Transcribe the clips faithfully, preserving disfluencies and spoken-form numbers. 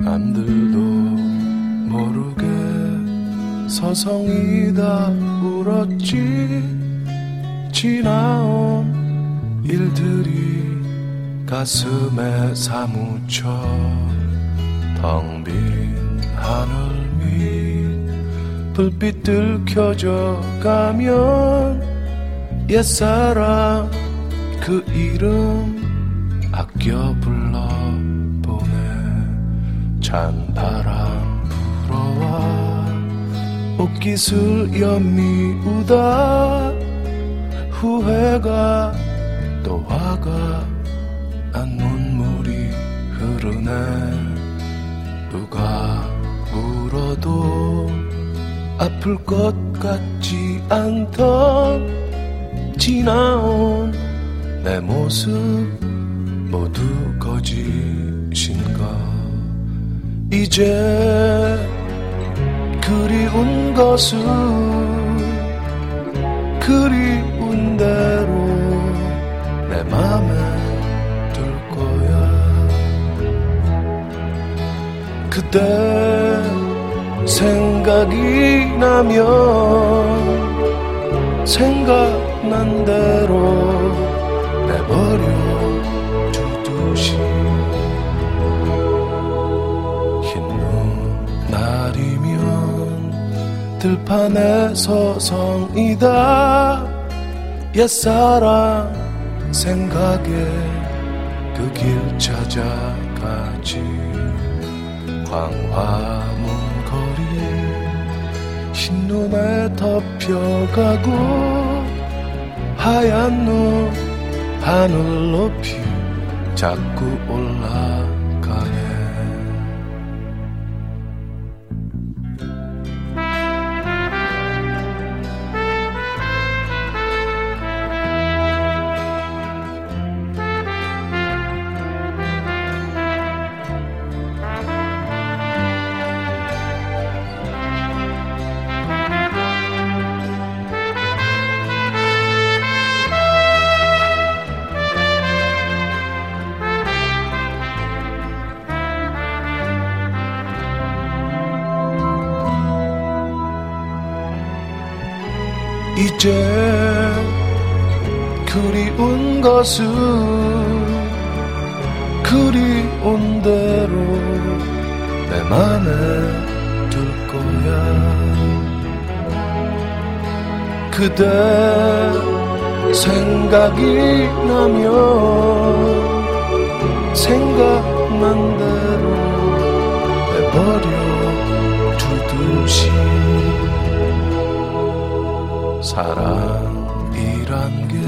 남들도 모르게 서성이다 울었지. 지나온 일들이 가슴에 사무쳐 텅 빈 하늘 밑 불빛들 켜져 가면 옛사랑 그 이름 아껴 불러보네. 찬바람 불어와 옷깃을 연미우다 후회가 또 화가 안 눈물이 흐르네. 누가 울어도 아플 것 같지 않던 지나온 내 모습 모두 거짓인가. 이제 그리운 것은 그리운 대로 내 맘에 둘 거야. 그때 생각이 나면 생각난 대로 내버려 두듯이 흰 날이면 들판에 서성이다 옛사랑 생각에 그 길 찾아가지. 광화문 거리 흰눈에 덮여가고 하얀 눈 하늘 높이 자꾸 올라가네. 이제 그리운 것은 그리운 대로 내 맘에 둘 거야. 그대 생각이 나면 생각난 대로 내버려 두듯이. 사랑이란 게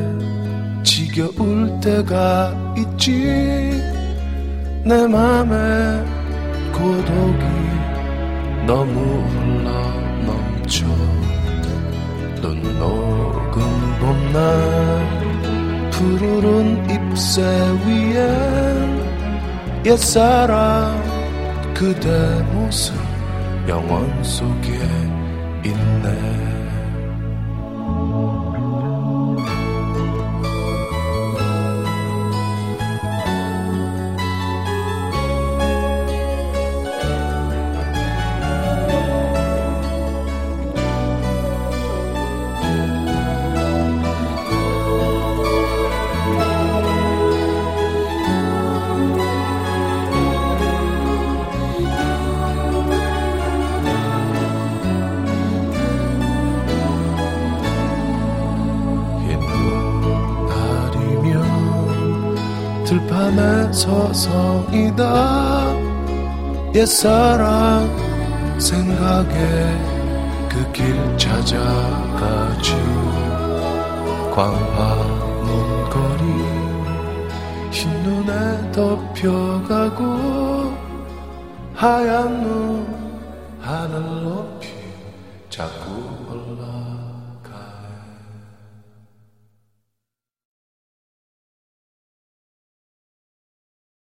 지겨울 때가 있지. 내 맘에 고독이 너무 흘러 넘쳐. 눈 녹은 봄날 푸르른 잎새 위엔 옛사랑 그대 모습 영원 속에 있네. 들판에 서성이다 옛사랑 생각에 그 길 찾아가지. 광화문 거리 흰눈에 덮여가고 하얀 눈 하늘 높이 자꾸 올라